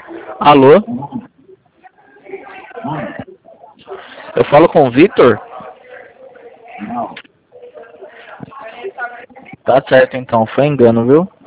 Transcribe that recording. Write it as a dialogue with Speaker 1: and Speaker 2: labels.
Speaker 1: Alô? Eu falo com o Vitor? Tá certo então, foi engano, viu?